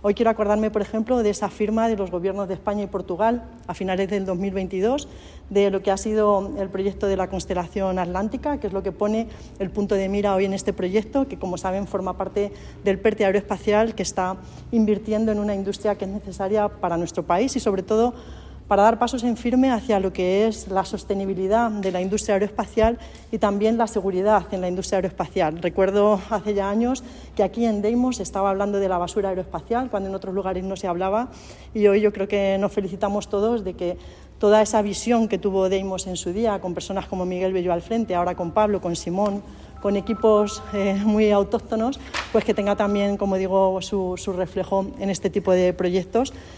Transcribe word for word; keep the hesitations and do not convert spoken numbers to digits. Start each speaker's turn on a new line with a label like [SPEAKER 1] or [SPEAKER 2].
[SPEAKER 1] Hoy quiero acordarme, por ejemplo, de esa firma de los gobiernos de España y Portugal a finales del dos mil veintidós, de lo que ha sido el proyecto de la constelación atlántica, que es lo que pone el punto de mira hoy en este proyecto, que, como saben, forma parte del PERTE aeroespacial, que está invirtiendo en una industria que es necesaria para nuestro país y, sobre todo, para dar pasos en firme hacia lo que es la sostenibilidad de la industria aeroespacial y también la seguridad en la industria aeroespacial. Recuerdo hace ya años que aquí en Deimos se estaba hablando de la basura aeroespacial, cuando en otros lugares no se hablaba, y hoy yo creo que nos felicitamos todos de que toda esa visión que tuvo Deimos en su día, con personas como Miguel Bello al frente, ahora con Pablo, con Simón, con equipos eh, muy autóctonos, pues que tenga también, como digo, su, su reflejo en este tipo de proyectos